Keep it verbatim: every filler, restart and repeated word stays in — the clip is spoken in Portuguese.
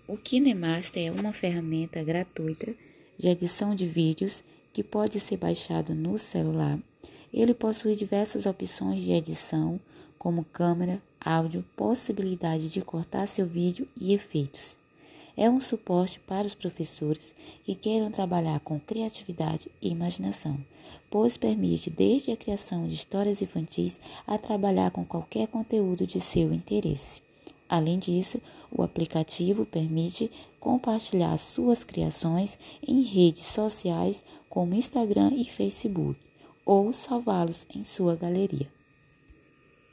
O KineMaster é uma ferramenta gratuita de edição de vídeos que pode ser baixado no celular. Ele possui diversas opções de edição, como câmera, áudio, possibilidade de cortar seu vídeo e efeitos. É um suporte para os professores que queiram trabalhar com criatividade e imaginação, pois permite desde a criação de histórias infantis a trabalhar com qualquer conteúdo de seu interesse. Além disso, o aplicativo permite compartilhar suas criações em redes sociais como Instagram e Facebook, ou salvá-los em sua galeria.